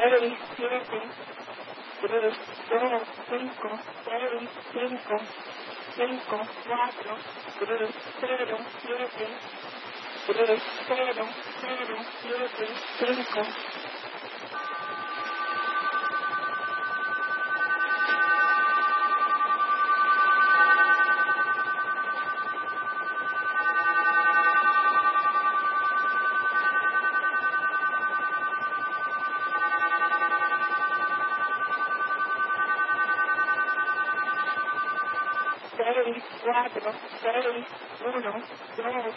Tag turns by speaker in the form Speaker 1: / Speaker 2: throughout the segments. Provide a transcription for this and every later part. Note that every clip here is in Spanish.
Speaker 1: seis, siete, 3, 2, 5, 6, 5, 5, 4, 3, 0, 7, 3, 0, 0, 7, 5. Seis, cuatro, seis, uno, dos.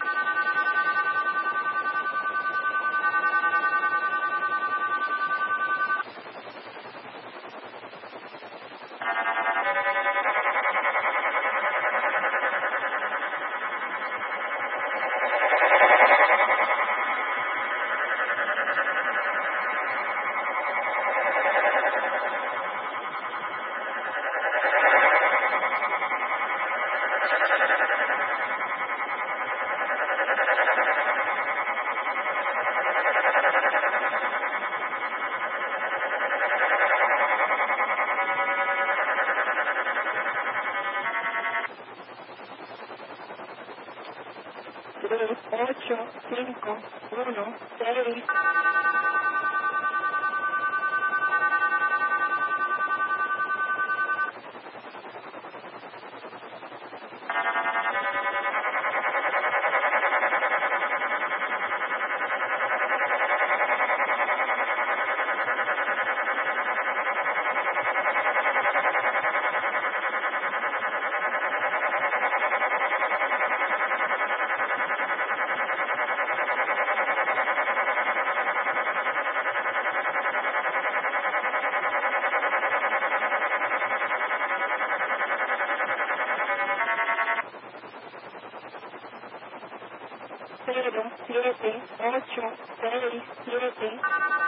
Speaker 1: Tres, ocho, cinco, uno, seis. Cero, siete, ocho, seis, siete.